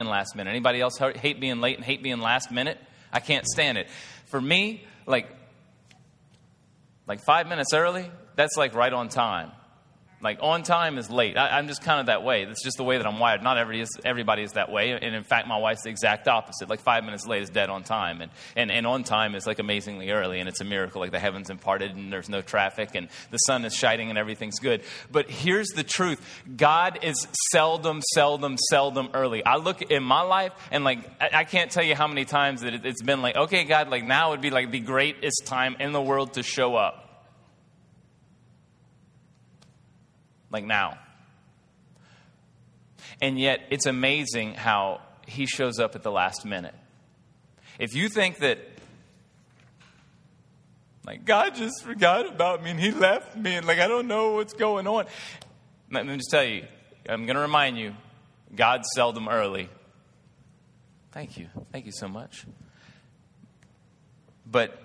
last minute. Anybody else hate being late and hate being last minute? I can't stand it. For me, like 5 minutes early, that's like right on time. Like on time is late. I'm just kind of that way. That's just the way that I'm wired. Not everybody is that way. And in fact, my wife's the exact opposite. Like 5 minutes late is dead on time. And on time is like amazingly early. And it's a miracle. Like the heavens imparted and there's no traffic and the sun is shining and everything's good. But here's the truth. God is seldom early. I look in my life and like, I can't tell you how many times that it's been like, okay, God, like now would be like the greatest time in the world to show up. Like now. And yet, it's amazing how he shows up at the last minute. If you think that, like, God just forgot about me and he left me and, like, I don't know what's going on. Let me just tell you, I'm going to remind you, God's seldom early. Thank you. Thank you so much. But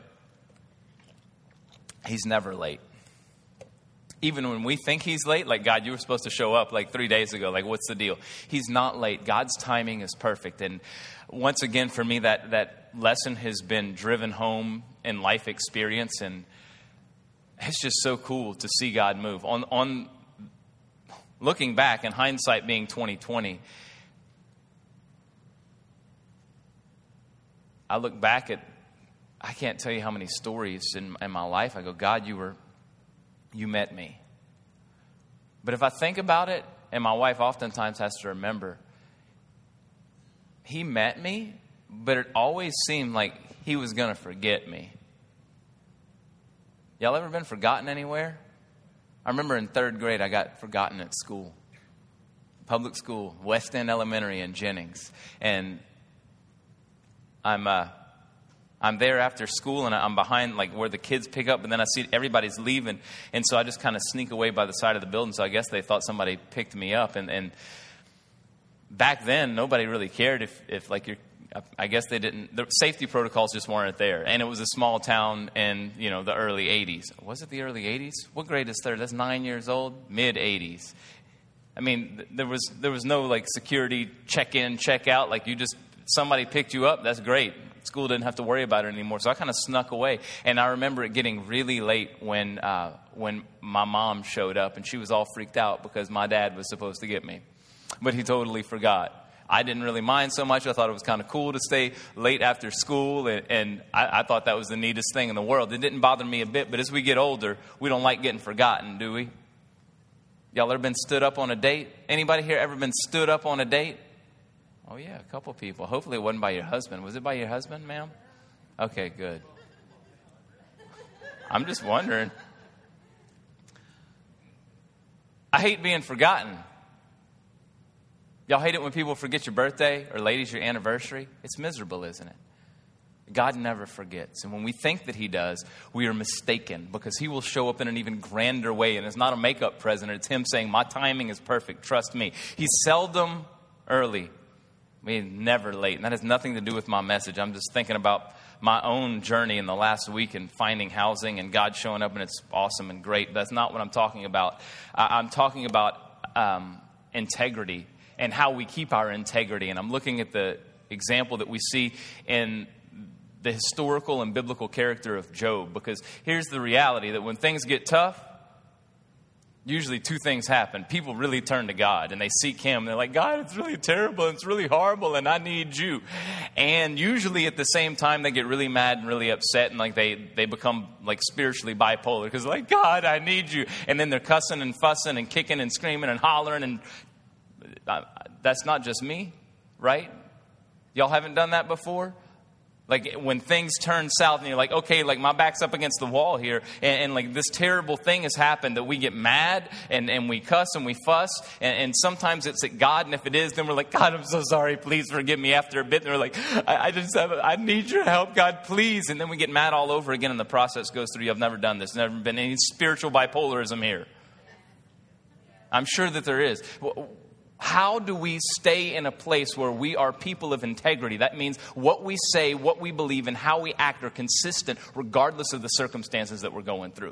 he's never late. Even when we think he's late, like, God, you were supposed to show up like 3 days ago. Like, what's the deal? He's not late. God's timing is perfect. And once again, for me, that lesson has been driven home in life experience. And it's just so cool to see God move. On looking back, and hindsight being 2020, I look back at, I can't tell you how many stories in my life. I go, God, you met me. But if I think about it, and my wife oftentimes has to remember, he met me, but it always seemed like he was going to forget me. Y'all ever been forgotten anywhere? I remember in 3rd grade, I got forgotten at school. Public school, West End Elementary in Jennings. And I'm there after school and I'm behind like where the kids pick up, and then I see everybody's leaving. And so I just kind of sneak away by the side of the building. So I guess they thought somebody picked me up. And back then, nobody really cared if like I guess they didn't, the safety protocols just weren't there. And it was a small town in, the early 80s. Was it the early 80s? What grade is 3rd? That's 9 years old? Mid 80s. I mean, there was no like security check in, check out. Like somebody picked you up. That's great. School didn't have to worry about it anymore. So I kind of snuck away. And I remember it getting really late when my mom showed up. And she was all freaked out because my dad was supposed to get me. But he totally forgot. I didn't really mind so much. I thought it was kind of cool to stay late after school. And I thought that was the neatest thing in the world. It didn't bother me a bit. But as we get older, we don't like getting forgotten, do we? Y'all ever been stood up on a date? Anybody here ever been stood up on a date? Oh, yeah, a couple people. Hopefully it wasn't by your husband. Was it by your husband, ma'am? Okay, good. I'm just wondering. I hate being forgotten. Y'all hate it when people forget your birthday or ladies, your anniversary? It's miserable, isn't it? God never forgets. And when we think that he does, we are mistaken because he will show up in an even grander way. And it's not a makeup present. It's him saying, my timing is perfect. Trust me. He's seldom early. Never late. And that has nothing to do with my message. I'm just thinking about my own journey in the last week and finding housing and God showing up, and it's awesome and great. That's not what I'm talking about. I'm talking about integrity and how we keep our integrity. And I'm looking at the example that we see in the historical and biblical character of Job. Because here's the reality, that when things get tough, usually 2 things happen. People really turn to God and they seek him. They're like, God, it's really terrible. It's really horrible. And I need you. And usually at the same time, they get really mad and really upset. And like they become like spiritually bipolar because like, God, I need you. And then they're cussing and fussing and kicking and screaming and hollering. And that's not just me, right? Y'all haven't done that before? Like when things turn south and you're like, okay, like my back's up against the wall here. And like this terrible thing has happened, that we get mad and we cuss and we fuss. And sometimes it's at God. And if it is, then we're like, God, I'm so sorry. Please forgive me. After a bit, and we're like, I need your help, God, please. And then we get mad all over again. And the process goes through. I've never done this. Never been any spiritual bipolarism here. I'm sure that there is. How do we stay in a place where we are people of integrity? That means what we say, what we believe, and how we act are consistent regardless of the circumstances that we're going through.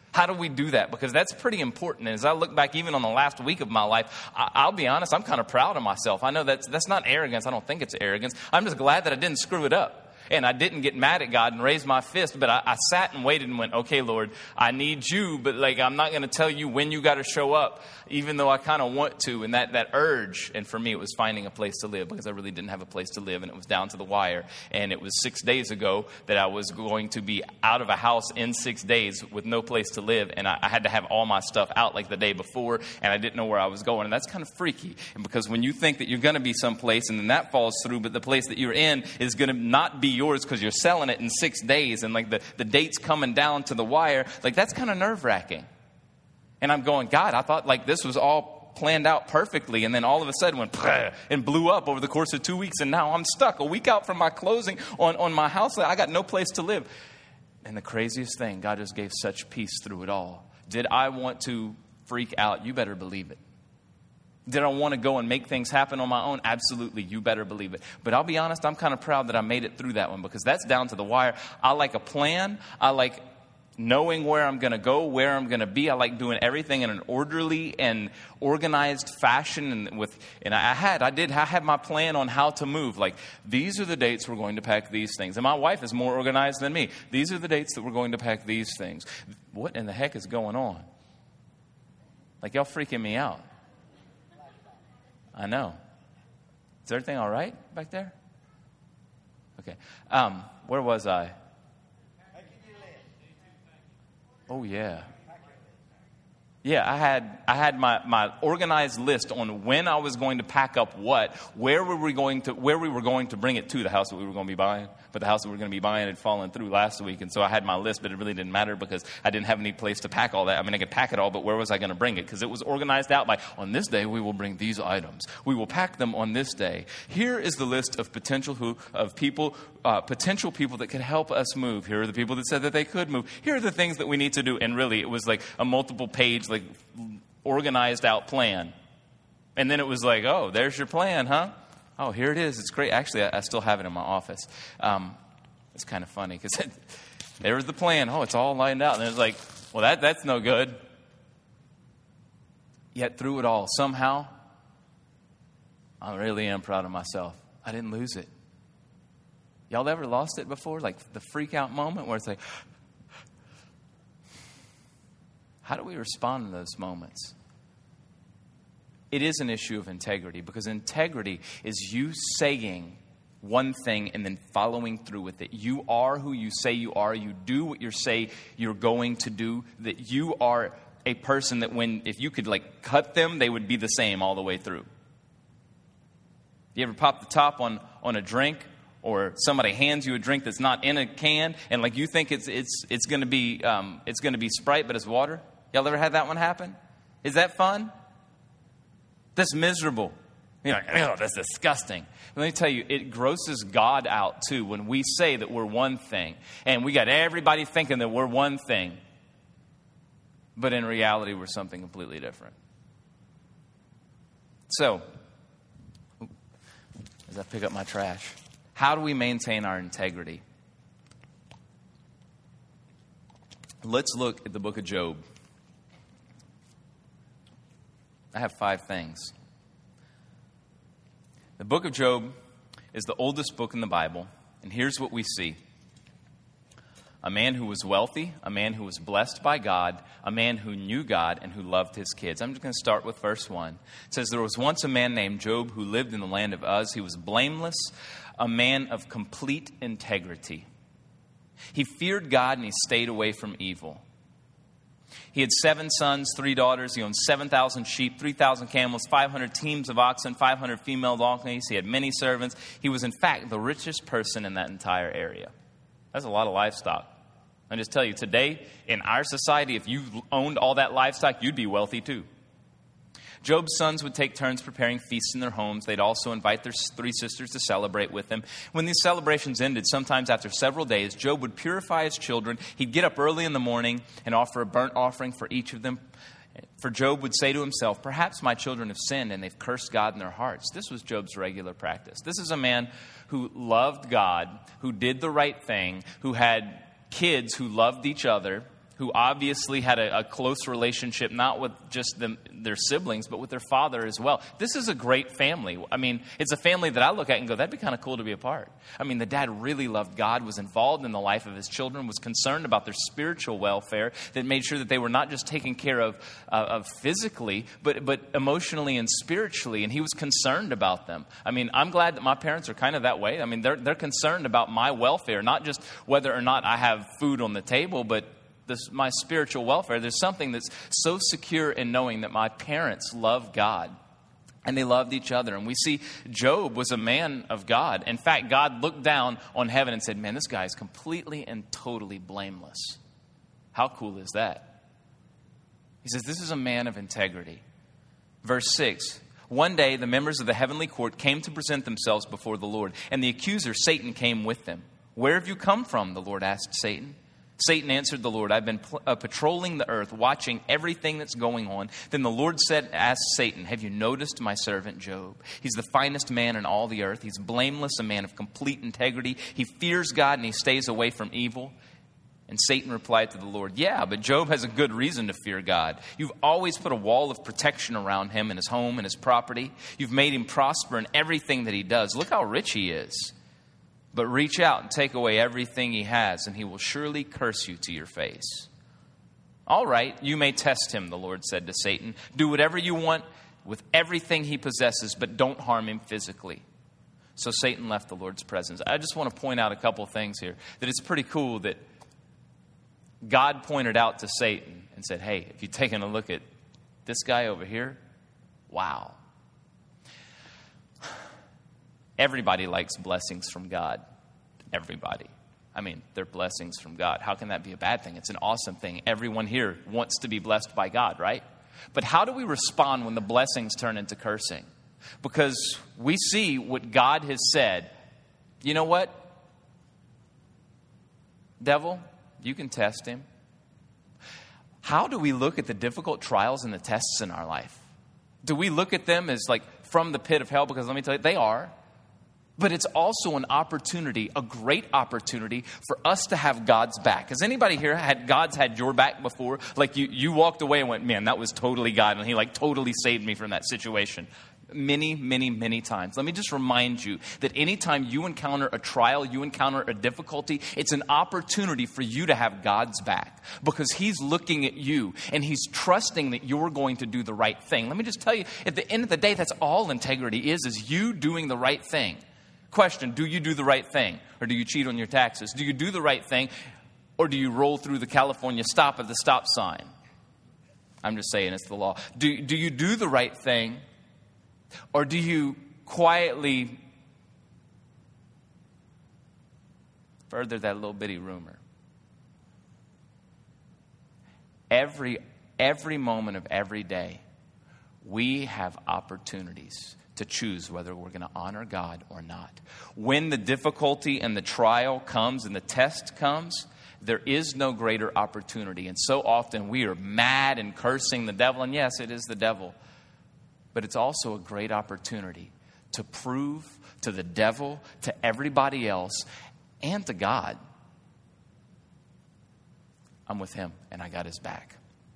How do we do that? Because that's pretty important. And as I look back even on the last week of my life, I'll be honest, I'm kind of proud of myself. I know that's not arrogance. I don't think it's arrogance. I'm just glad that I didn't screw it up. And I didn't get mad at God and raise my fist, but I sat and waited and went, okay, Lord, I need you, but I'm not going to tell you when you got to show up, even though I kind of want to. And that urge, and for me, it was finding a place to live, because I really didn't have a place to live, and it was down to the wire. And it was 6 days ago that I was going to be out of a house in 6 days with no place to live, and I had to have all my stuff out like the day before, and I didn't know where I was going. And that's kind of freaky, and because when you think that you're going to be someplace, and then that falls through, but the place that you're in is going to not be yours because you're selling it in 6 days, and the date's coming down to the wire, that's kind of nerve-wracking. And I'm going, God, I thought this was all planned out perfectly, and then all of a sudden went and blew up over the course of 2 weeks, and now I'm stuck a week out from my closing on my house. I got no place to live. And the craziest thing, God just gave such peace through it all. Did I want to freak out? You better believe it. Did I want to go and make things happen on my own? Absolutely, you better believe it. But I'll be honest, I'm kind of proud that I made it through that one, because that's down to the wire. I like a plan. I like knowing where I'm going to go, where I'm going to be. I like doing everything in an orderly and organized fashion. And I had my plan on how to move. These are the dates we're going to pack these things. And my wife is more organized than me. These are the dates that we're going to pack these things. What in the heck is going on? Y'all freaking me out. I know. Is everything all right back there? Okay. Where was I? Oh, yeah. Yeah, I had my organized list on when I was going to pack up what, where we were going to bring it to, the house that we were going to be buying. But the house that we were going to be buying had fallen through last week, and so I had my list, but it really didn't matter because I didn't have any place to pack all that. I mean, I could pack it all, but where was I going to bring it? Because it was organized out by, on this day we will bring these items. We will pack them on this day. Here is the list of potential people that could help us move. Here are the people that said that they could move. Here are the things that we need to do. And really, it was a multiple page, organized out plan. And then it was oh, there's your plan, huh? Oh, here it is. It's great. Actually, I still have it in my office. It's kind of funny because there was the plan. Oh, it's all lined out. And it's well, that's no good. Yet through it all, somehow, I really am proud of myself. I didn't lose it. Y'all ever lost it before? The freak out moment where it's how do we respond in those moments? It is an issue of integrity, because integrity is you saying one thing and then following through with it. You are who you say you are. You do what you say you're going to do. That you are a person that if you could cut them, they would be the same all the way through. You ever pop the top on a drink, or somebody hands you a drink that's not in a can, and you think it's going to be Sprite, but it's water? Y'all ever had that one happen? Is that fun? That's miserable. You're oh, that's disgusting. Let me tell you, it grosses God out too when we say that we're one thing, and we got everybody thinking that we're one thing, but in reality we're something completely different. So, as I pick up my trash, how do we maintain our integrity? Let's look at the book of Job. I have 5 things. The book of Job is the oldest book in the Bible, and here's what we see. A man who was wealthy, a man who was blessed by God, a man who knew God and who loved his kids. I'm just going to start with verse 1. It says, there was once a man named Job who lived in the land of Uz. He was blameless, a man of complete integrity. He feared God and he stayed away from evil. He had 7 sons, 3 daughters. He owned 7,000 sheep, 3,000 camels, 500 teams of oxen, 500 female donkeys. He had many servants. He was, in fact, the richest person in that entire area. That's a lot of livestock. I just tell you, today, in our society, if you owned all that livestock, you'd be wealthy too. Job's sons would take turns preparing feasts in their homes. They'd also invite their 3 sisters to celebrate with them. When these celebrations ended, sometimes after several days, Job would purify his children. He'd get up early in the morning and offer a burnt offering for each of them. For Job would say to himself, perhaps my children have sinned and they've cursed God in their hearts. This was Job's regular practice. This is a man who loved God, who did the right thing, who had kids who loved each other, who obviously had a close relationship, not with just their siblings, but with their father as well. This is a great family. I mean, it's a family that I look at and go, that'd be kind of cool to be a part. I mean, the dad really loved God, was involved in the life of his children, was concerned about their spiritual welfare, that made sure that they were not just taken care of physically, but emotionally and spiritually, and he was concerned about them. I mean, I'm glad that my parents are kind of that way. I mean, they're concerned about my welfare, not just whether or not I have food on the table, but my spiritual welfare. There's something that's so secure in knowing that my parents love God and they loved each other. And we see Job was a man of God. In fact, God looked down on heaven and said, man, this guy is completely and totally blameless. How cool is that? He says, this is a man of integrity. Verse 6, one day the members of the heavenly court came to present themselves before the Lord, and the accuser, Satan, came with them. Where have you come from? The Lord asked Satan. Satan answered the Lord, I've been patrolling the earth, watching everything that's going on. Then the Lord asked Satan, have you noticed my servant Job? He's the finest man in all the earth. He's blameless, a man of complete integrity. He fears God and he stays away from evil. And Satan replied to the Lord, yeah, but Job has a good reason to fear God. You've always put a wall of protection around him and his home and his property. You've made him prosper in everything that he does. Look how rich he is. But reach out and take away everything he has, and he will surely curse you to your face. All right, you may test him, the Lord said to Satan. Do whatever you want with everything he possesses, but don't harm him physically. So Satan left the Lord's presence. I just want to point out a couple things here, that it's pretty cool that God pointed out to Satan and said, hey, if you've taken a look at this guy over here, wow. Everybody likes blessings from God. Everybody. I mean, they're blessings from God. How can that be a bad thing? It's an awesome thing. Everyone here wants to be blessed by God, right? But how do we respond when the blessings turn into cursing? Because we see what God has said. You know what? Devil, you can test him. How do we look at the difficult trials and the tests in our life? Do we look at them as like from the pit of hell? Because let me tell you, they are. But it's also an opportunity, a great opportunity for us to have God's back. Has anybody here God's had your back before? Like you walked away and went, man, that was totally God. And he like totally saved me from that situation. Many, many, many times. Let me just remind you that anytime you encounter a trial, you encounter a difficulty, it's an opportunity for you to have God's back. Because he's looking at you and he's trusting that you're going to do the right thing. Let me just tell you, at the end of the day, that's all integrity is you doing the right thing. Question, do you do the right thing? Or do you cheat on your taxes? Do you do the right thing? Or do you roll through the California stop at the stop sign? I'm just saying, it's the law. Do you do the right thing? Or do you quietly further that little bitty rumor? Every moment of every day, we have opportunities to choose whether we're going to honor God or not. When the difficulty and the trial comes and the test comes, there is no greater opportunity. And so often we are mad and cursing the devil. And yes, it is the devil. But it's also a great opportunity to prove to the devil, to everybody else, and to God, I'm with him and I got his back.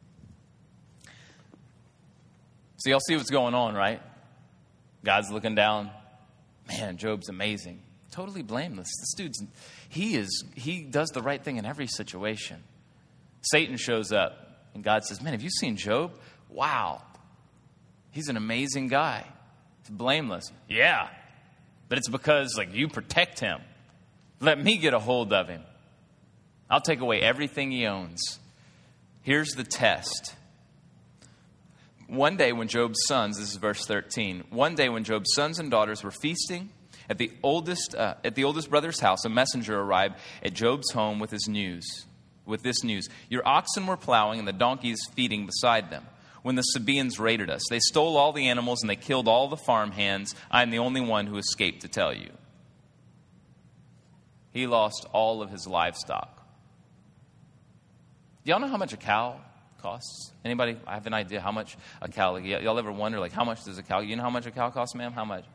So y'all see what's going on, right? God's looking down. Man, Job's amazing. Totally blameless. This dude's, he does the right thing in every situation. Satan shows up and God says, man, have you seen Job? Wow. He's an amazing guy. He's blameless. Yeah. But it's because you protect him. Let me get a hold of him. I'll take away everything he owns. Here's the test. One day when Job's sons, this is verse 13, one day when Job's sons and daughters were feasting at the oldest brother's house, a messenger arrived at Job's home with this news. Your oxen were plowing and the donkeys feeding beside them when the Sabaeans raided us. They stole all the animals and they killed all the farm hands. I am the only one who escaped to tell you. He lost all of his livestock. Do y'all know how much a cow costs? Anybody? I have an idea how much a cow. Y'all ever wonder how much does a cow? You know how much a cow costs, ma'am? How much?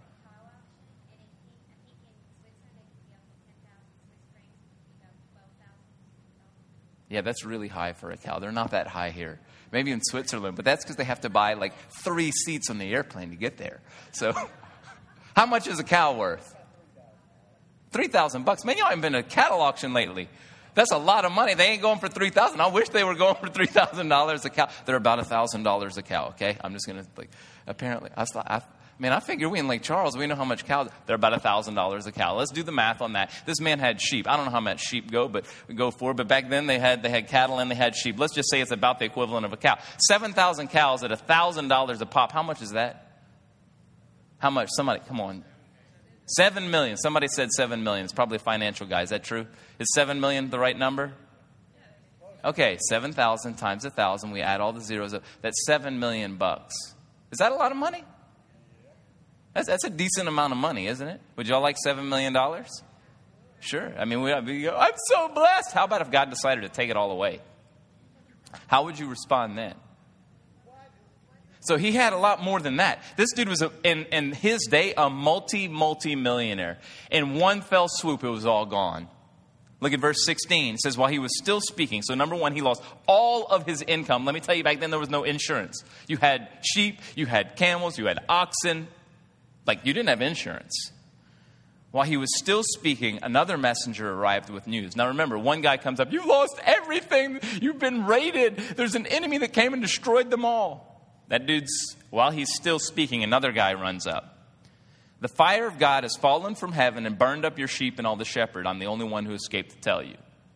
Yeah, that's really high for a cow. They're not that high here. Maybe in Switzerland, but that's because they have to buy like 3 seats on the airplane to get there. So how much is a cow worth? $3,000. Man, y'all haven't been to a cattle auction lately. That's a lot of money. They ain't going for $3,000. I wish they were going for $3,000 a cow. They're about $1,000 a cow, okay? I'm just going to, apparently, I figure we in Lake Charles, we know how much cows, they're about $1,000 a cow. Let's do the math on that. This man had sheep. I don't know how much sheep go for, but back then they had cattle and they had sheep. Let's just say it's about the equivalent of a cow. 7,000 cows at $1,000 a pop. How much is that? How much? Somebody, come on. 7 million. Somebody said 7 million. It's probably a financial guy. Is that true? Is 7 million the right number? Okay, 7,000 times 1,000. We add all the zeros up. That's $7 million. Is that a lot of money? That's a decent amount of money, isn't it? Would y'all like $7 million? Sure. I mean, we go, I'm so blessed. How about if God decided to take it all away? How would you respond then? So he had a lot more than that. This dude was, in his day, a multi-millionaire. In one fell swoop, it was all gone. Look at verse 16. It says, while he was still speaking. So number one, he lost all of his income. Let me tell you, back then there was no insurance. You had sheep, you had camels, you had oxen. You didn't have insurance. While he was still speaking, another messenger arrived with news. Now remember, one guy comes up, you've lost everything. You've been raided. There's an enemy that came and destroyed them all. While he's still speaking, another guy runs up. The fire of God has fallen from heaven and burned up your sheep and all the shepherd. I'm the only one who escaped to tell you.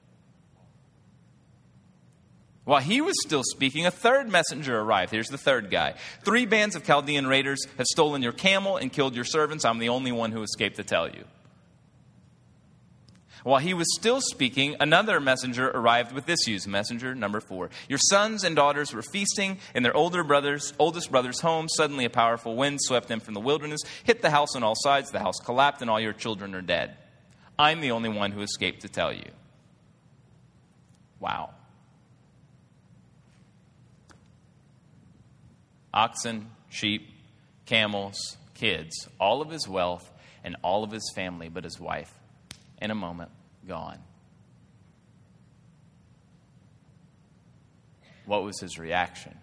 While he was still speaking, a third messenger arrived. Here's the third guy. 3 bands of Chaldean raiders have stolen your camel and killed your servants. I'm the only one who escaped to tell you. While he was still speaking, another messenger arrived with this news. Messenger number 4. Your sons and daughters were feasting in their oldest brother's home. Suddenly a powerful wind swept them from the wilderness, hit the house on all sides. The house collapsed and all your children are dead. I'm the only one who escaped to tell you. Wow. Oxen, sheep, camels, kids, all of his wealth and all of his family, but his wife, in a moment, gone. What was his reaction?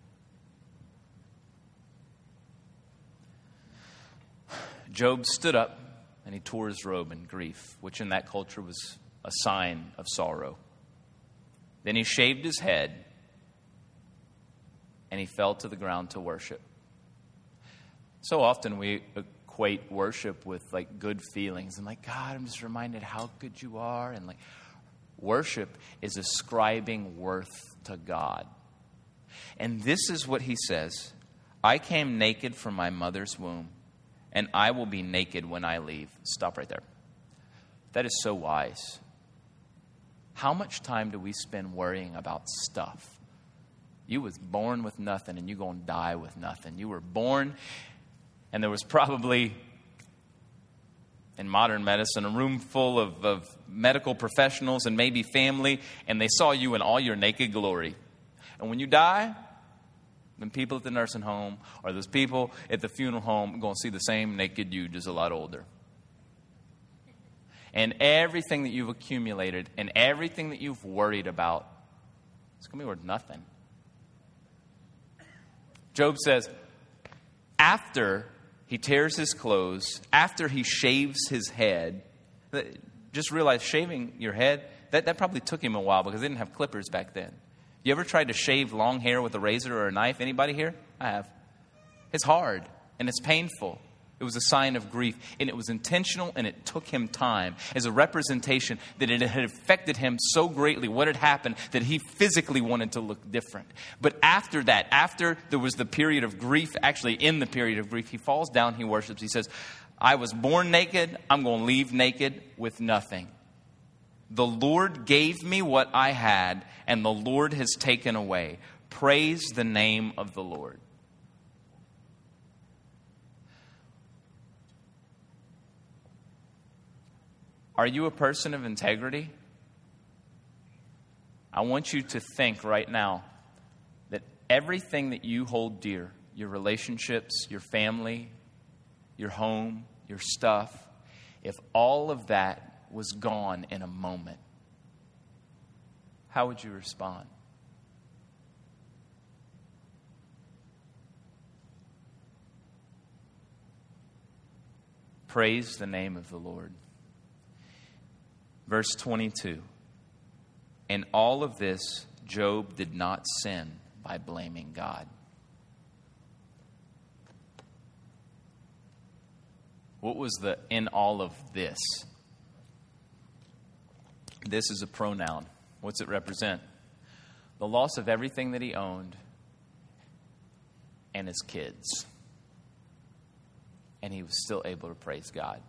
Job stood up and he tore his robe in grief, which in that culture was a sign of sorrow. Then he shaved his head and he fell to the ground to worship. So often we equate worship with good feelings and God, I'm just reminded how good you are, and worship is ascribing worth to God. And this is what he says: I came naked from my mother's womb, and I will be naked when I leave. Stop right there. That is so wise. How much time do we spend worrying about stuff? You was born with nothing and you're going to die with nothing. You were born and there was probably, in modern medicine, a room full of medical professionals and maybe family, and they saw you in all your naked glory. And when you die, then people at the nursing home or those people at the funeral home are going to see the same naked you, just a lot older. And everything that you've accumulated and everything that you've worried about, it's going to be worth nothing. Job says, after he tears his clothes, after he shaves his head, just realize shaving your head, that probably took him a while because they didn't have clippers back then. You ever tried to shave long hair with a razor or a knife? Anybody here? I have. It's hard and it's painful. It was a sign of grief, and it was intentional, and it took him time as a representation that it had affected him so greatly, what had happened, that he physically wanted to look different. But after that, after there was the period of grief, actually in the period of grief, he falls down, he worships. He says, I was born naked, I'm going to leave naked with nothing. The Lord gave me what I had, and the Lord has taken away. Praise the name of the Lord. Are you a person of integrity? I want you to think right now that everything that you hold dear, your relationships, your family, your home, your stuff, if all of that was gone in a moment, how would you respond? Praise the name of the Lord. Verse 22. In all of this, Job did not sin by blaming God. What was the in all of this? This is a pronoun. What's it represent? The loss of everything that he owned and his kids. And he was still able to praise God.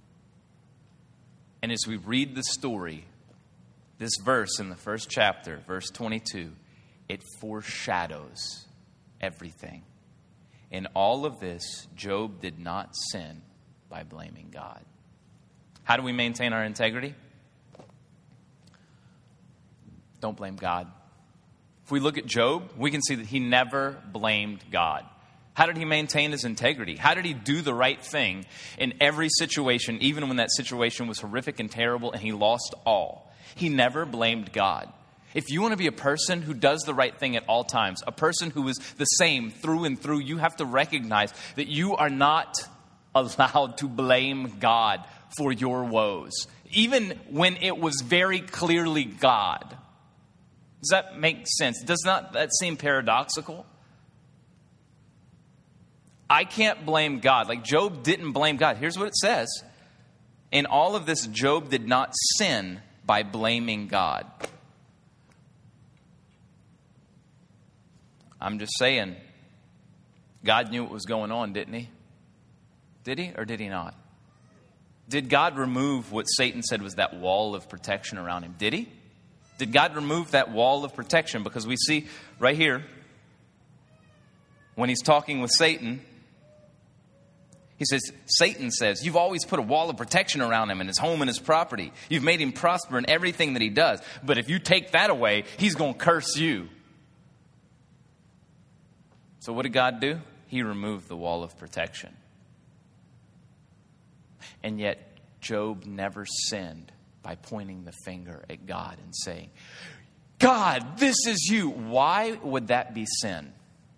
And as we read the story, this verse in the first chapter, verse 22, it foreshadows everything. In all of this, Job did not sin by blaming God. How do we maintain our integrity? Don't blame God. If we look at Job, we can see that he never blamed God. How did he maintain his integrity? How did he do the right thing in every situation, even when that situation was horrific and terrible and he lost all? He never blamed God. If you want to be a person who does the right thing at all times, a person who is the same through and through, you have to recognize that you are not allowed to blame God for your woes, even when it was very clearly God. Does that make sense? Does not that seem paradoxical? I can't blame God. Like Job didn't blame God. Here's what it says. In all of this, Job did not sin by blaming God. I'm just saying, God knew what was going on, didn't he? Did he or did he not? Did God remove what Satan said was that wall of protection around him? Did he? Did God remove that wall of protection? Because we see right here, when he's talking with Satan, he says, Satan says, you've always put a wall of protection around him and his home and his property. You've made him prosper in everything that he does. But if you take that away, he's going to curse you. So what did God do? He removed the wall of protection. And yet, Job never sinned by pointing the finger at God and saying, God, this is you. Why would that be sin?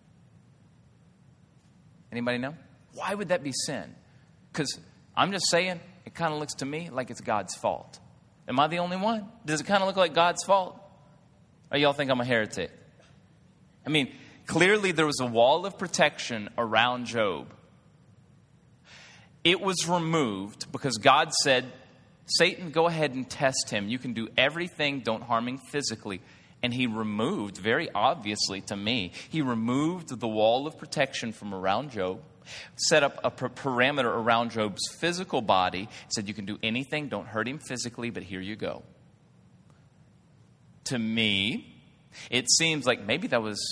Anybody know? Why would that be sin? Because I'm just saying, it kind of looks to me like it's God's fault. Am I the only one? Does it kind of look like God's fault? Or y'all think I'm a heretic? I mean, clearly there was a wall of protection around Job. It was removed because God said, Satan, go ahead and test him. You can do everything, don't harm him physically. And he removed, very obviously to me, he removed the wall of protection from around Job, set up a parameter around Job's physical body, said you can do anything, don't hurt him physically, but here you go. To me, it seems like maybe that was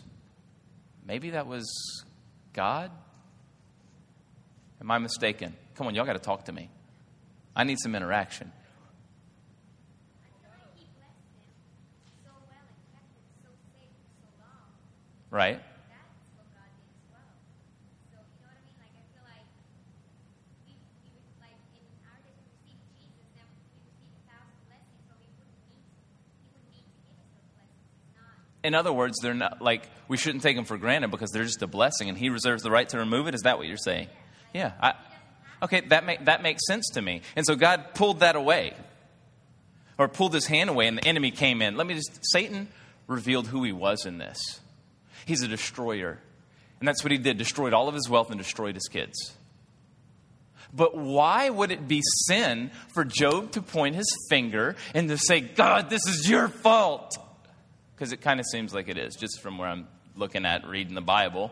God. Am I mistaken? Come on, y'all got to talk to me. I need some interaction. Right? In other words, they're not like we shouldn't take them for granted because they're just a blessing, and He reserves the right to remove it. Is that what you're saying? Yeah. Okay, that makes sense to me. And so God pulled that away, or pulled His hand away, and the enemy came in. Satan revealed who he was in this. He's a destroyer, and that's what he did: destroyed all of his wealth and destroyed his kids. But why would it be sin for Job to point his finger and to say, God, this is your fault? Because it kind of seems like it is, just from where I'm looking at reading the Bible.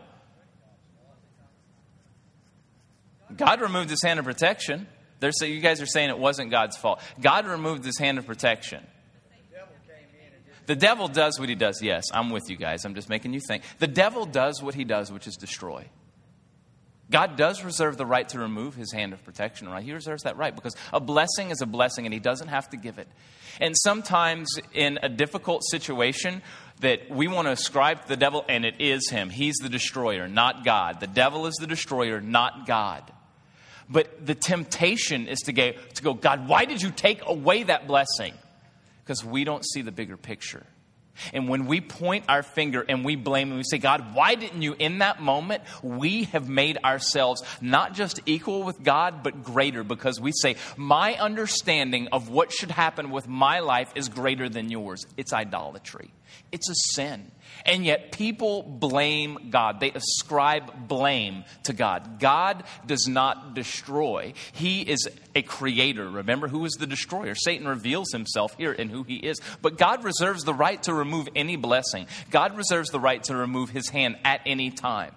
God removed His hand of protection. You guys are saying it wasn't God's fault. God removed His hand of protection. The devil does what he does. Yes, I'm with you guys. I'm just making you think. The devil does what he does, which is destroy. God does reserve the right to remove His hand of protection, right? He reserves that right because a blessing is a blessing and He doesn't have to give it. And sometimes in a difficult situation that we want to ascribe to the devil, and it is him. He's the destroyer, not God. The devil is the destroyer, not God. But the temptation is to go, God, why did you take away that blessing? Because we don't see the bigger picture. And when we point our finger and we blame and we say, God, why didn't you in that moment? We have made ourselves not just equal with God, but greater, because we say, my understanding of what should happen with my life is greater than yours. It's idolatry. It's a sin. And yet people blame God. They ascribe blame to God. God does not destroy. He is a creator. Remember, who is the destroyer? Satan reveals himself here in who he is. But God reserves the right to remove any blessing. God reserves the right to remove his hand at any time.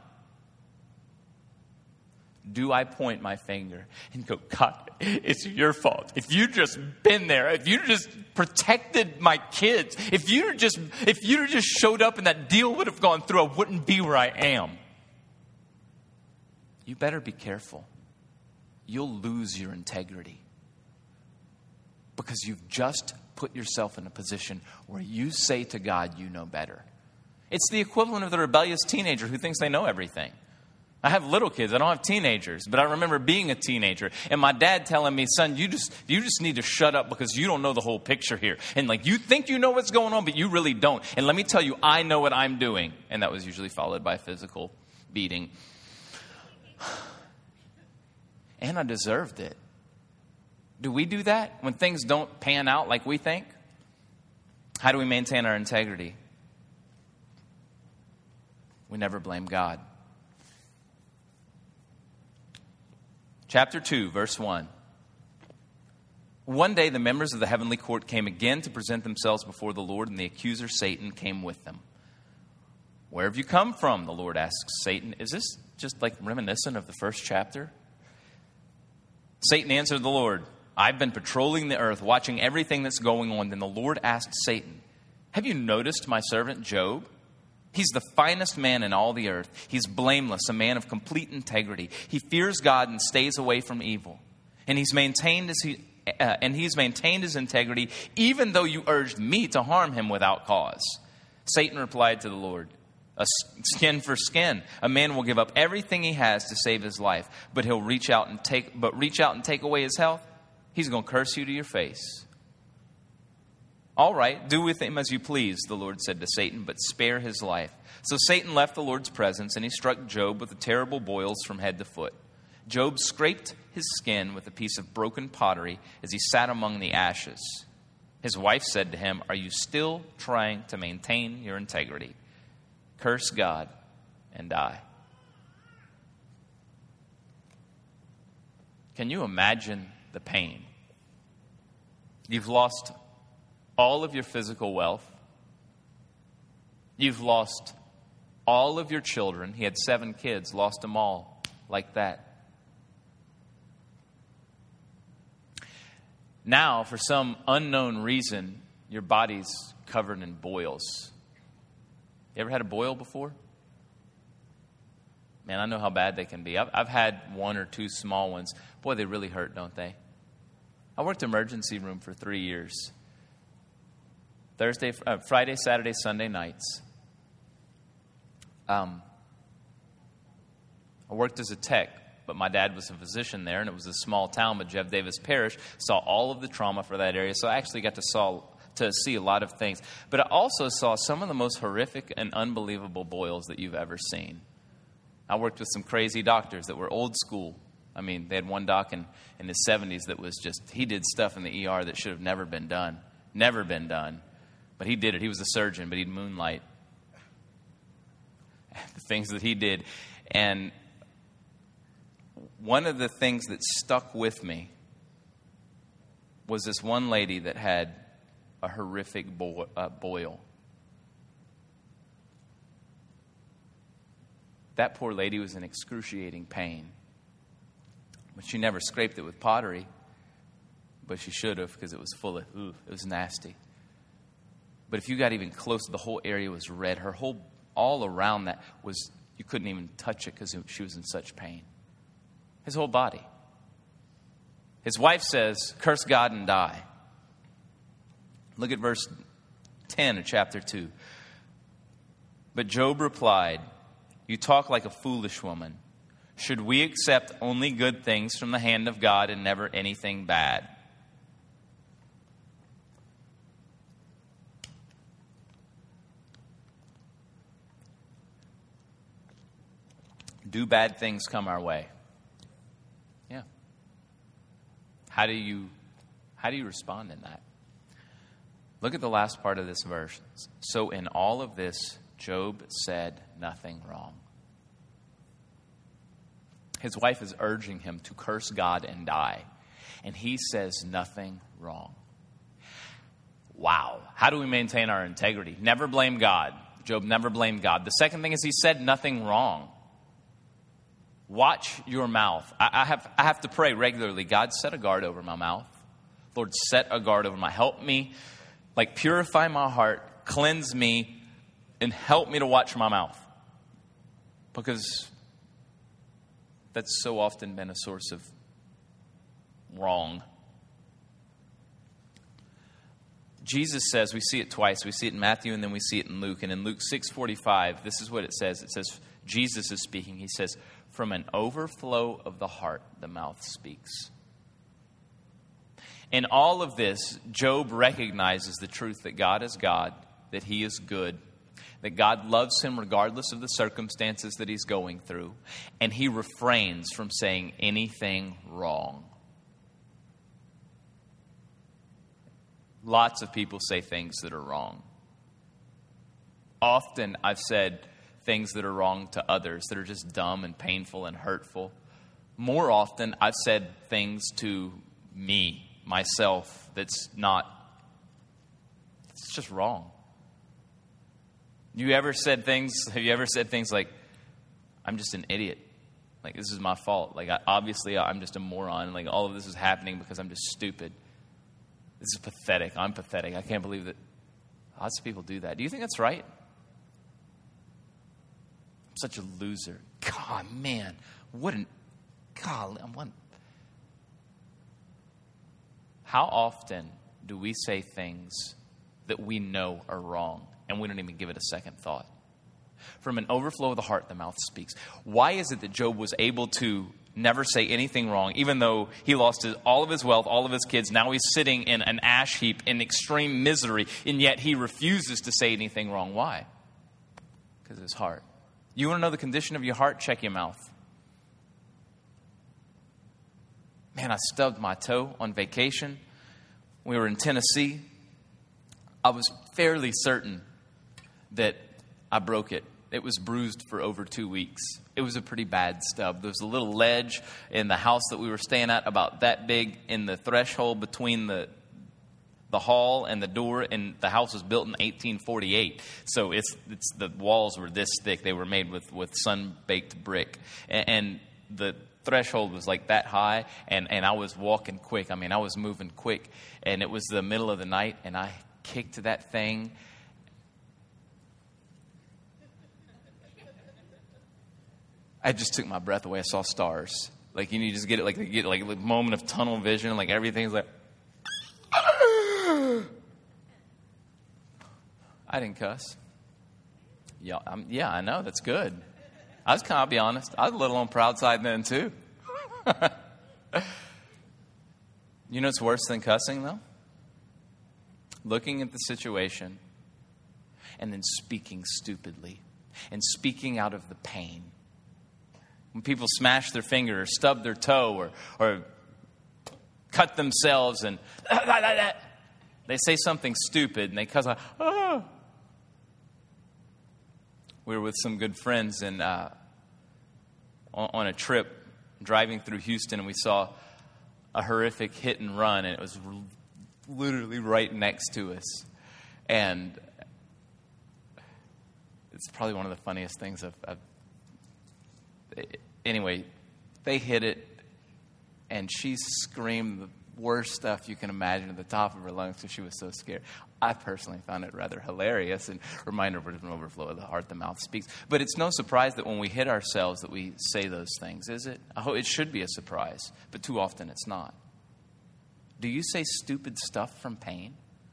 Do I point my finger and go, God, it's your fault. If you just been there, if you just protected my kids, if you just showed up and that deal would have gone through, I wouldn't be where I am. You better be careful. You'll lose your integrity. Because you've just put yourself in a position where you say to God, you know better. It's the equivalent of the rebellious teenager who thinks they know everything. I have little kids. I don't have teenagers. But I remember being a teenager and my dad telling me, son, you just need to shut up because you don't know the whole picture here. And like, you think you know what's going on, but you really don't. And let me tell you, I know what I'm doing. And that was usually followed by physical beating. And I deserved it. Do we do that when things don't pan out like we think? How do we maintain our integrity? We never blame God. Chapter 2, verse 1. One day the members of the heavenly court came again to present themselves before the Lord, and the accuser Satan came with them. Where have you come from? The Lord asks Satan. Is this just like reminiscent of the first chapter? Satan answered the Lord, I've been patrolling the earth, watching everything that's going on. Then the Lord asked Satan, have you noticed my servant Job? He's the finest man in all the earth. He's blameless, a man of complete integrity. He fears God and stays away from evil. And he's maintained his integrity, even though you urged me to harm him without cause. Satan replied to the Lord, a skin for skin. A man will give up everything he has to save his life, but he'll reach out and take away his health. He's going to curse you to your face. All right, do with him as you please, the Lord said to Satan, but spare his life. So Satan left the Lord's presence, and he struck Job with the terrible boils from head to foot. Job scraped his skin with a piece of broken pottery as he sat among the ashes. His wife said to him, are you still trying to maintain your integrity? Curse God and die. Can you imagine the pain? You've lost all of your physical wealth. You've lost all of your children. He had 7 kids, lost them all like that. Now, for some unknown reason, your body's covered in boils. You ever had a boil before? Man, I know how bad they can be. I've had 1 or 2 small ones. Boy, they really hurt, don't they? I worked emergency room for 3 years. Friday, Saturday, Sunday nights. I worked as a tech, but my dad was a physician there, and it was a small town, but Jeff Davis Parish saw all of the trauma for that area, so I actually got to see a lot of things. But I also saw some of the most horrific and unbelievable boils that you've ever seen. I worked with some crazy doctors that were old school. I mean, they had one doc in his 70s that was just, he did stuff in the ER that should have never been done. Never been done. But he did it. He was a surgeon, but he'd moonlight. The things that he did. And one of the things that stuck with me was this one lady that had a horrific boil. That poor lady was in excruciating pain. But she never scraped it with pottery. But she should have, because it was full of, it was nasty. But if you got even close, the whole area was red. Her whole, all around that was, you couldn't even touch it because she was in such pain. His whole body. His wife says, curse God and die. Look at verse 10 of chapter 2. But Job replied, you talk like a foolish woman. Should we accept only good things from the hand of God and never anything bad? do bad things come our way? Yeah. How do you respond in that? Look at the last part of this verse. So in all of this, Job said nothing wrong. His wife is urging him to curse God and die. And he says nothing wrong. Wow. How do we maintain our integrity? Never blame God. Job never blamed God. The second thing is he said nothing wrong. Watch your mouth. I have to pray regularly. God, set a guard over my mouth. Lord, set a guard over my. Help me, purify my heart, cleanse me, and help me to watch my mouth. Because that's so often been a source of wrong. Jesus says, we see it twice. We see it in Matthew and then we see it in Luke. And in Luke 6:45, this is what it says. It says, Jesus is speaking. He says, from an overflow of the heart, the mouth speaks. In all of this, Job recognizes the truth that God is God, that he is good, that God loves him regardless of the circumstances that he's going through, and he refrains from saying anything wrong. Lots of people say things that are wrong. Often I've said things that are wrong to others that are just dumb and painful and hurtful. More often I've said things to me, myself, it's just wrong. Have you ever said things like, I'm just an idiot. This is my fault. Obviously I'm just a moron. All of this is happening because I'm just stupid. This is pathetic. I'm pathetic. I can't believe that lots of people do that. Do you think that's right? I'm such a loser. God, man. How often do we say things that we know are wrong and we don't even give it a second thought? From an overflow of the heart, the mouth speaks. Why is it that Job was able to never say anything wrong, even though he lost all of his wealth, all of his kids? Now he's sitting in an ash heap in extreme misery, and yet he refuses to say anything wrong. Why? Because of his heart. You want to know the condition of your heart? Check your mouth. Man, I stubbed my toe on vacation. We were in Tennessee. I was fairly certain that I broke it. It was bruised for over 2 weeks. It was a pretty bad stub. There was a little ledge in the house that we were staying at, about that big, in the threshold between the hall and the door, and the house was built in 1848. So it's the walls were this thick. They were made with sun-baked brick. And the threshold was that high, and I was walking quick. I was moving quick, and it was the middle of the night, and I kicked that thing. I just took my breath away. I saw stars. You just get it, you get a moment of tunnel vision, everything's I didn't cuss. Yeah, I know, that's good. I'll be honest, I was a little on proud side then too. You know what's worse than cussing though? Looking at the situation and then speaking stupidly and speaking out of the pain. When people smash their finger or stub their toe or cut themselves and they say something stupid and they cuss like, oh. We were with some good friends and on a trip driving through Houston, and we saw a horrific hit and run, and it was literally right next to us. And it's probably one of the funniest things Anyway, they hit it, and she screamed the worst stuff you can imagine at the top of her lungs because she was so scared. I personally found it rather hilarious and reminder of an overflow of the heart, the mouth speaks. But it's no surprise that when we hit ourselves that we say those things, is it? I hope it should be a surprise, but too often it's not. Do you say stupid stuff from pain?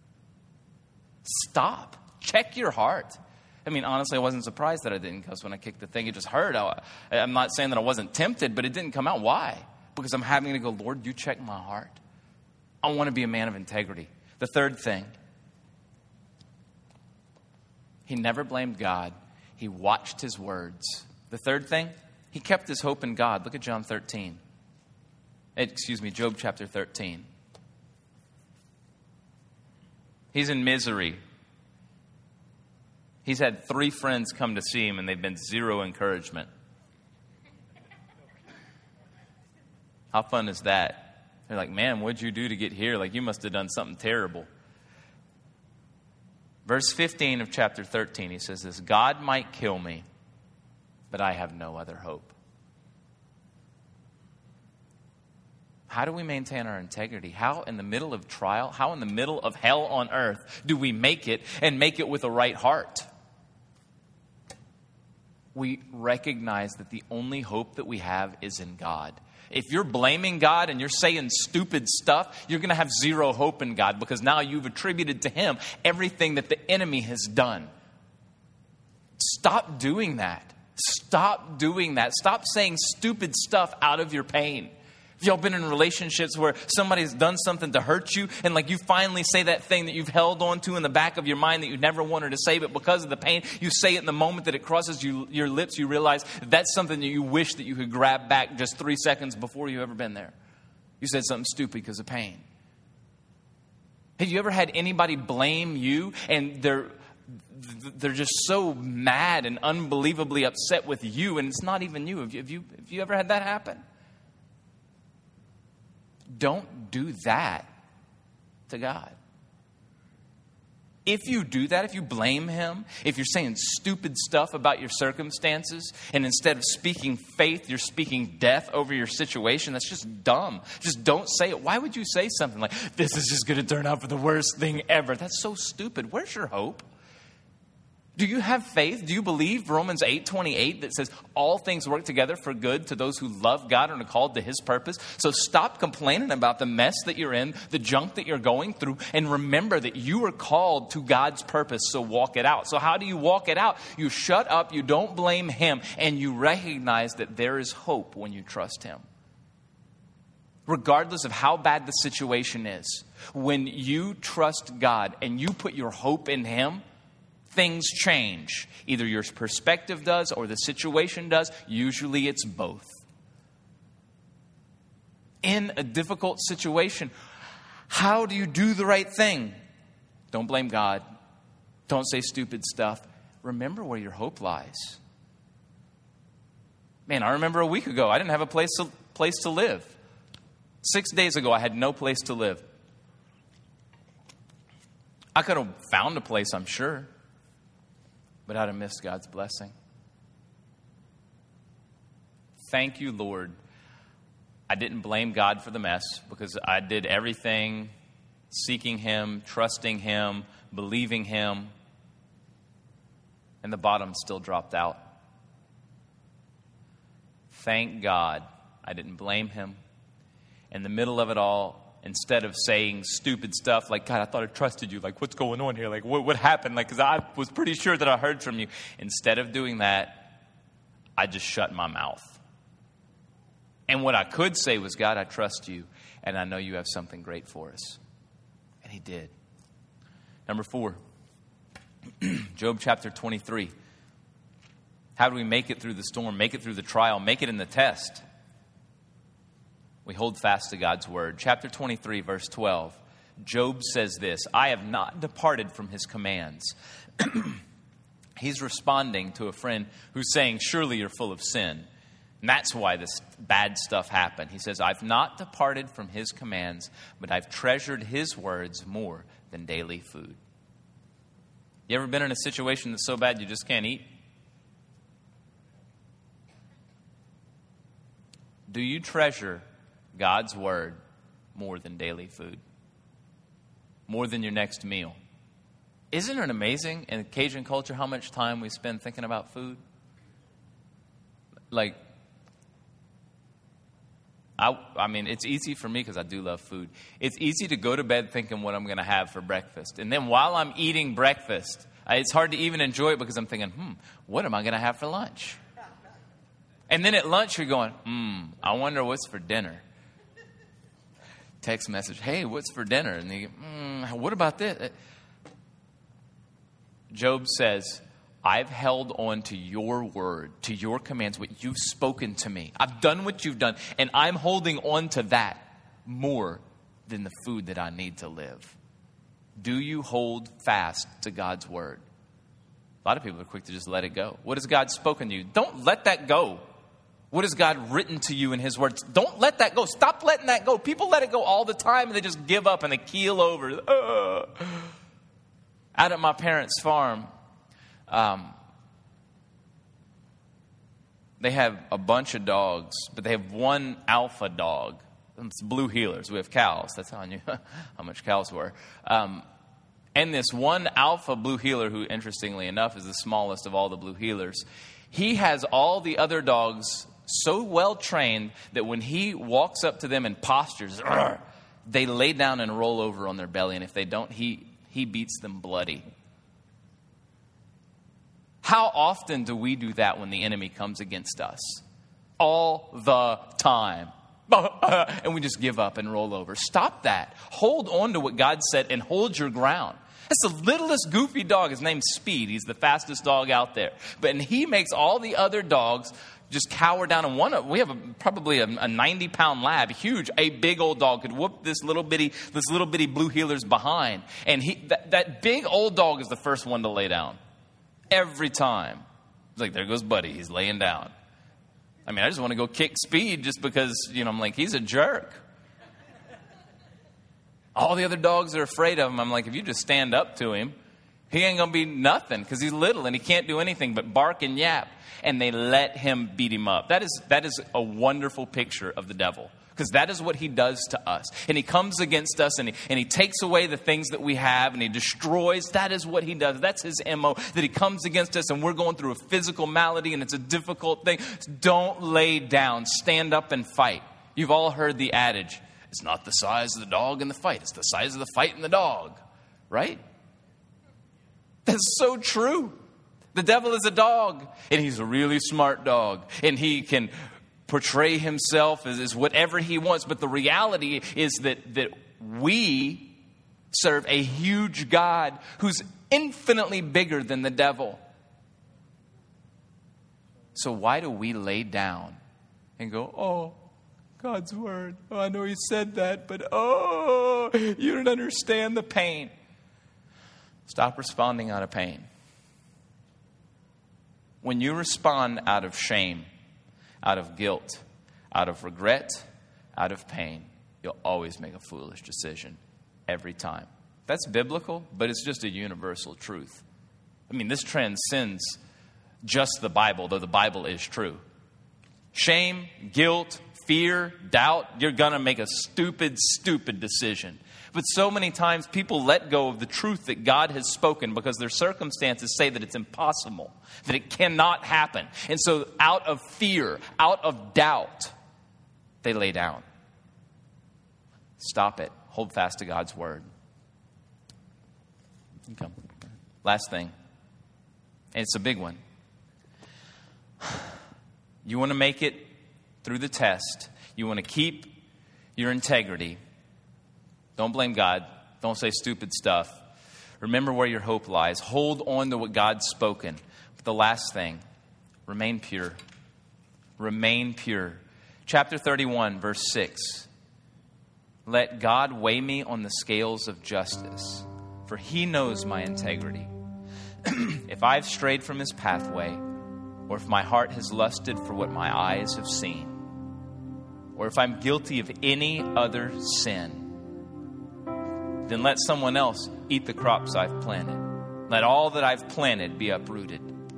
Stop. Check your heart. Honestly, I wasn't surprised that I didn't cuss when I kicked the thing. It just hurt. I'm not saying that I wasn't tempted, but it didn't come out. Why? Because I'm having to go, Lord, you check my heart. I want to be a man of integrity. The third thing, he never blamed God. He watched his words. The third thing, He kept his hope in God. Look at Job chapter 13. He's in misery. He's had 3 friends come to see him, and they've been zero encouragement. How fun is that? They're like, man, what'd you do to get here? Like, you must have done something terrible. Verse 15 of chapter 13, he says this, God might kill me, but I have no other hope. How do we maintain our integrity? How in the middle of trial, how in the middle of hell on earth do we make it and make it with a right heart? We recognize that the only hope that we have is in God. If you're blaming God and you're saying stupid stuff, you're going to have zero hope in God because now you've attributed to Him everything that the enemy has done. Stop doing that. Stop doing that. Stop saying stupid stuff out of your pain. Have y'all been in relationships where somebody's done something to hurt you and like you finally say that thing that you've held on to in the back of your mind that you never wanted to say, but because of the pain, you say it in the moment that it crosses your lips, you realize that's something that you wish that you could grab back just 3 seconds before you've ever been there. You said something stupid because of pain. Have you ever had anybody blame you and they're just so mad and unbelievably upset with you and it's not even you? Have you ever had that happen? Don't do that to God. If you do that, if you blame Him, if you're saying stupid stuff about your circumstances, and instead of speaking faith, you're speaking death over your situation, that's just dumb. Just don't say it. Why would you say something like, this is just going to turn out for the worst thing ever? That's so stupid. Where's your hope? Do you have faith? Do you believe Romans 8:28 that says all things work together for good to those who love God and are called to His purpose? So stop complaining about the mess that you're in, the junk that you're going through, and remember that you are called to God's purpose, so walk it out. So how do you walk it out? You shut up, you don't blame Him, and you recognize that there is hope when you trust Him. Regardless of how bad the situation is, when you trust God and you put your hope in Him, things change. Either your perspective does or the situation does. Usually it's both. In a difficult situation, how do you do the right thing? Don't blame God. Don't say stupid stuff. Remember where your hope lies. Man, I remember a week ago, I didn't have a place to live. 6 days ago, I had no place to live. I could have found a place, I'm sure. But I'd have missed God's blessing. Thank you, Lord. I didn't blame God for the mess because I did everything seeking Him, trusting Him, believing Him, and the bottom still dropped out. Thank God I didn't blame Him. In the middle of it all, instead of saying stupid stuff like, God, I thought I trusted you. Like, what's going on here? Like, what happened? Like, because I was pretty sure that I heard from you. Instead of doing that, I just shut my mouth. And what I could say was, God, I trust you, and I know you have something great for us. And He did. Number 4, Job chapter 23. How do we make it through the storm, make it through the trial, make it in the test? We hold fast to God's word. Chapter 23, verse 12. Job says this, I have not departed from His commands. He's responding to a friend who's saying, surely you're full of sin. And that's why this bad stuff happened. He says, I've not departed from His commands, but I've treasured His words more than daily food. You ever been in a situation that's so bad you just can't eat? Do you treasure God's word more than daily food? More than your next meal? Isn't it amazing in Cajun culture how much time we spend thinking about food? Like, I mean, it's easy for me because I do love food. It's easy to go to bed thinking what I'm going to have for breakfast. And then while I'm eating breakfast, it's hard to even enjoy it because I'm thinking, what am I going to have for lunch? And then at lunch, you're going, I wonder what's for dinner. Text message, hey, what's for dinner? And you go, what about this? Job says, I've held on to your word, to your commands, what you've spoken to me. I've done what you've done, and I'm holding on to that more than the food that I need to live. Do you hold fast to God's word? A lot of people are quick to just let it go. What has God spoken to you? Don't let that go. What has God written to you in his words? Don't let that go. Stop letting that go. People let it go all the time, and they just give up and they keel over. Out at my parents' farm, they have a bunch of dogs, but they have one alpha dog. It's blue heelers. We have cows. That's how I knew how much cows were. And this one alpha blue heeler, who interestingly enough is the smallest of all the blue heelers, he has all the other dogs so well trained that when he walks up to them and postures, they lay down and roll over on their belly. And if they don't, he beats them bloody. How often do we do that when the enemy comes against us? All the time. And we just give up and roll over. Stop that. Hold on to what God said and hold your ground. That's the littlest goofy dog. His name's Speed. He's the fastest dog out there. And he makes all the other dogs just cower down. And we have probably a 90-pound lab, huge, a big old dog could whoop this little bitty blue heeler's behind. And that big old dog is the first one to lay down. Every time. It's like, there goes Buddy. He's laying down. I mean, I just want to go kick Speed just because, I'm like, he's a jerk. All the other dogs are afraid of him. I'm like, if you just stand up to him, he ain't going to be nothing because he's little and he can't do anything but bark and yap. And they let him beat him up. That is a wonderful picture of the devil. Because that is what he does to us. And he comes against us and he takes away the things that we have and he destroys. That is what he does. That's his MO, that he comes against us and we're going through a physical malady and it's a difficult thing. Don't lay down. Stand up and fight. You've all heard the adage, it's not the size of the dog in the fight. It's the size of the fight in the dog. Right? That's so true. The devil is a dog and he's a really smart dog and he can portray himself as whatever he wants. But the reality is that we serve a huge God who's infinitely bigger than the devil. So why do we lay down and go, oh, God's word. Oh, I know he said that, but you don't understand the pain. Stop responding out of pain. When you respond out of shame, out of guilt, out of regret, out of pain, you'll always make a foolish decision every time. That's biblical, but it's just a universal truth. I mean, this transcends just the Bible, though the Bible is true. Shame, guilt, fear, doubt, you're going to make a stupid decision. But so many times people let go of the truth that God has spoken because their circumstances say that it's impossible, that it cannot happen. And so out of fear, out of doubt, they lay down. Stop it. Hold fast to God's word. Okay. Last thing, and it's a big one. You want to make it through the test. You want to keep your integrity. Don't blame God. Don't say stupid stuff. Remember where your hope lies. Hold on to what God's spoken. But the last thing, remain pure. Remain pure. Chapter 31, verse 6. Let God weigh me on the scales of justice, for he knows my integrity. If I've strayed from his pathway, or if my heart has lusted for what my eyes have seen, or if I'm guilty of any other sin, then let someone else eat the crops I've planted. Let all that I've planted be uprooted.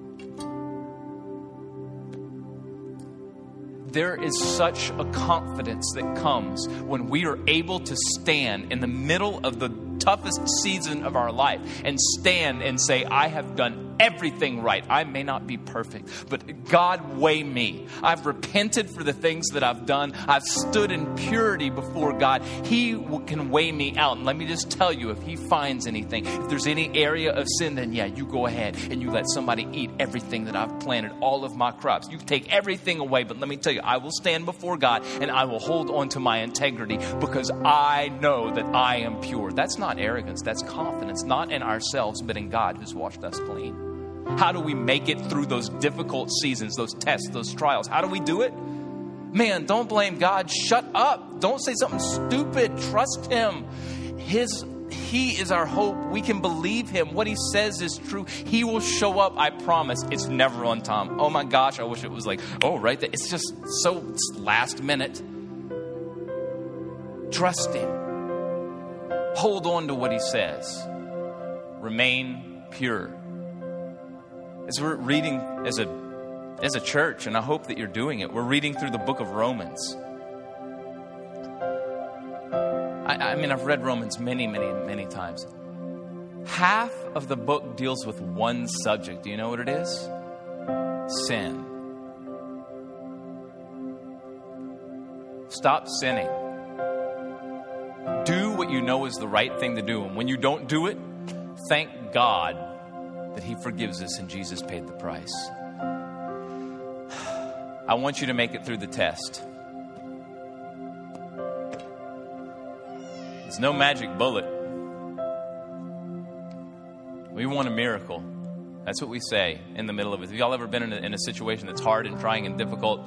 There is such a confidence that comes when we are able to stand in the middle of the toughest season of our life and stand and say, I have done everything right. I may not be perfect, but God, weigh me. I've repented for the things that I've done. I've stood in purity before God. He can weigh me out. And let me just tell you, if he finds anything, if there's any area of sin, then yeah, you go ahead and you let somebody eat everything that I've planted, all of my crops. You take everything away, but let me tell you, I will stand before God and I will hold on to my integrity because I know that I am pure. That's not arrogance. That's confidence, not in ourselves, but in God who's washed us clean. How do we make it through those difficult seasons, those tests, those trials? How do we do it? Man, don't blame God. Shut up. Don't say something stupid. Trust him. He is our hope. We can believe him. What he says is true. He will show up, I promise. It's never on time. Oh my gosh, I wish it was like, oh, right there. It's just so last minute. Trust him. Hold on to what he says. Remain pure. As we're reading as a church, and I hope that you're doing it, we're reading through the book of Romans. I mean, I've read Romans many, many, many times. Half of the book deals with one subject. Do you know what it is? Sin. Stop sinning. Do what you know is the right thing to do. And when you don't do it, thank God that he forgives us and Jesus paid the price. I want you to make it through the test. There's no magic bullet. We want a miracle. That's what we say in the middle of it. Have y'all ever been in a situation that's hard and trying and difficult?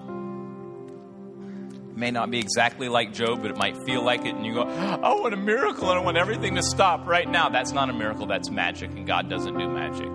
It may not be exactly like Job, but it might feel like it. And you go, I want a miracle and I want everything to stop right now. That's not a miracle. That's magic. And God doesn't do magic.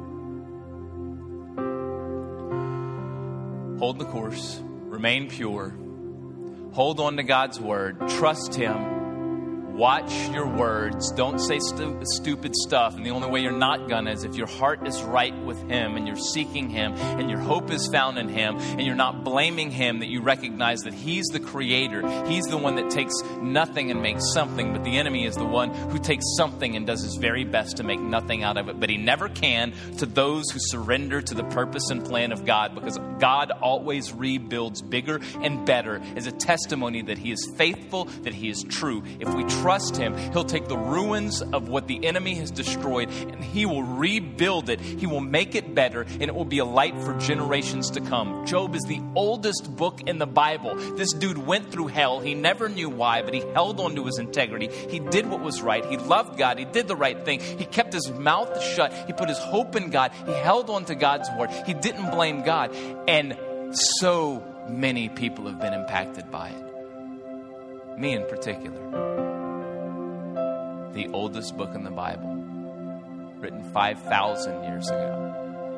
Hold the course. Remain pure. Hold on to God's word. Trust him. Watch your words. Don't say stupid stuff. And the only way you're not gonna is if your heart is right with him and you're seeking him and your hope is found in him and you're not blaming him, that you recognize that he's the creator. He's the one that takes nothing and makes something, but the enemy is the one who takes something and does his very best to make nothing out of it. But he never can to those who surrender to the purpose and plan of God, because God always rebuilds bigger and better as a testimony that he is faithful, that he is true. If we trust him, he'll take the ruins of what the enemy has destroyed and he will rebuild it. He will make it better, and it will be a light for generations to come. Job is the oldest book in the Bible. This dude went through hell. He never knew why, but he held on to his integrity. He did what was right. He loved God. He did the right thing. He kept his mouth shut. He put his hope in God. He held on to God's word. He didn't blame God. And so many people have been impacted by it. Me in particular. The oldest book in the Bible, written 5,000 years ago.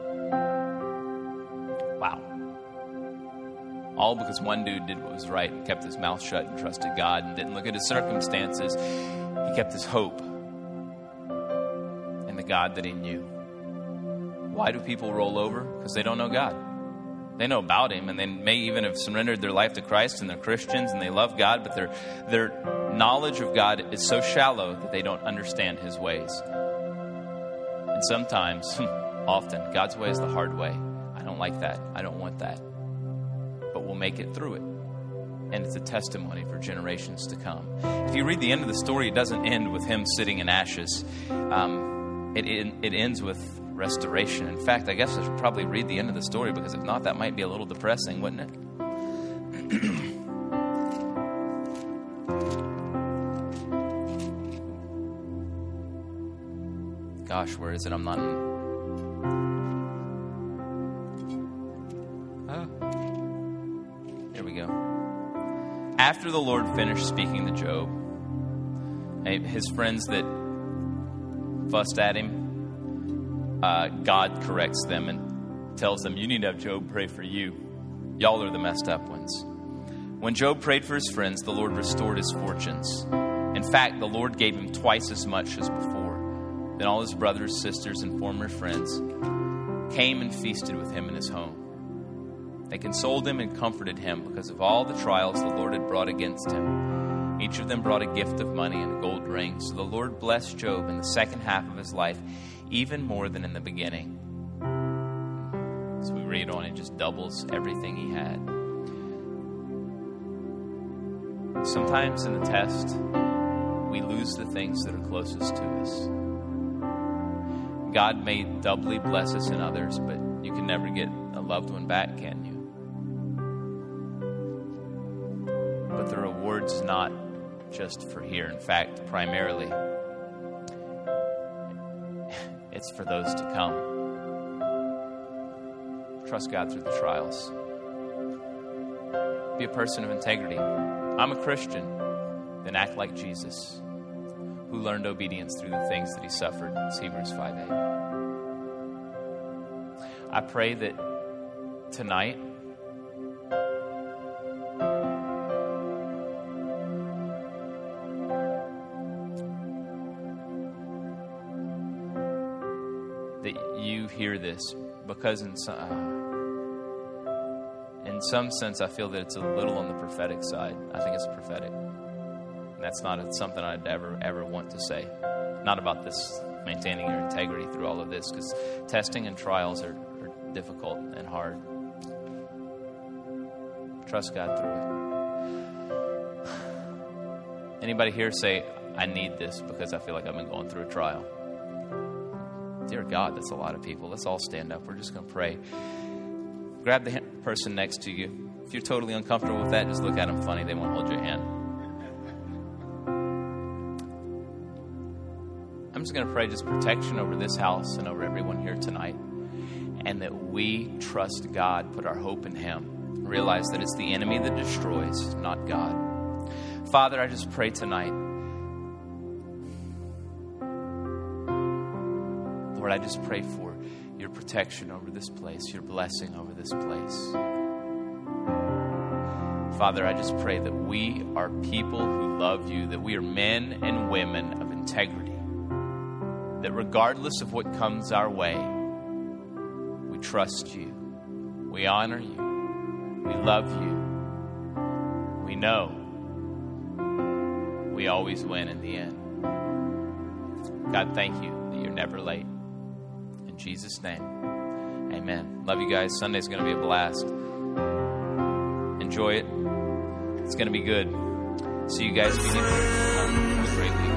Wow. All because one dude did what was right and kept his mouth shut and trusted God and didn't look at his circumstances. He kept his hope in the God that he knew. Why do people roll over? Because they don't know God. They know about him, and they may even have surrendered their life to Christ, and they're Christians and they love God, but their knowledge of God is so shallow that they don't understand his ways. And sometimes, often, God's way is the hard way. I don't like that. I don't want that. But we'll make it through it. And it's a testimony for generations to come. If you read the end of the story, it doesn't end with him sitting in ashes. It ends with restoration. In fact, I guess I should probably read the end of the story, because if not, that might be a little depressing, wouldn't it? Gosh, where is it? I'm not in... Here we go. After the Lord finished speaking to Job, his friends that fussed at him, God corrects them and tells them, you need to have Job pray for you. Y'all are the messed up ones. When Job prayed for his friends, the Lord restored his fortunes. In fact, the Lord gave him twice as much as before. Then all his brothers, sisters, and former friends came and feasted with him in his home. They consoled him and comforted him because of all the trials the Lord had brought against him. Each of them brought a gift of money and a gold ring. So the Lord blessed Job in the second half of his life, even more than in the beginning. So we read on, it just doubles everything he had. Sometimes in the test, we lose the things that are closest to us. God may doubly bless us in others, but you can never get a loved one back, can you? But the reward's not just for here. In fact, primarily, it's for those to come. Trust God through the trials. Be a person of integrity. I'm a Christian. Then act like Jesus, who learned obedience through the things that he suffered. It's Hebrews 5:8. I pray that tonight that you hear this, because in some sense I feel that it's a little on the prophetic side. I think it's prophetic. And that's not something I'd ever want to say. Not about this, maintaining your integrity through all of this, because testing and trials are difficult and hard. Trust God through it. Anybody here say, I need this because I feel like I've been going through a trial? Dear God, that's a lot of people. Let's all stand up. We're just going to pray. Grab the person next to you. If you're totally uncomfortable with that, just look at them funny. They won't hold your hand. I'm just going to pray just protection over this house and over everyone here tonight. And that we trust God, put our hope in Him. Realize that it's the enemy that destroys, not God. Father, I just pray tonight. Lord, I just pray for your protection over this place, your blessing over this place. Father, I just pray that we are people who love you, that we are men and women of integrity, that regardless of what comes our way, we trust you, we honor you, we love you, we know we always win in the end. God, thank you that you're never late. In Jesus' name, amen. Love you guys. Sunday's going to be a blast. Enjoy it. It's going to be good. See you guys if you need to. Have a great week.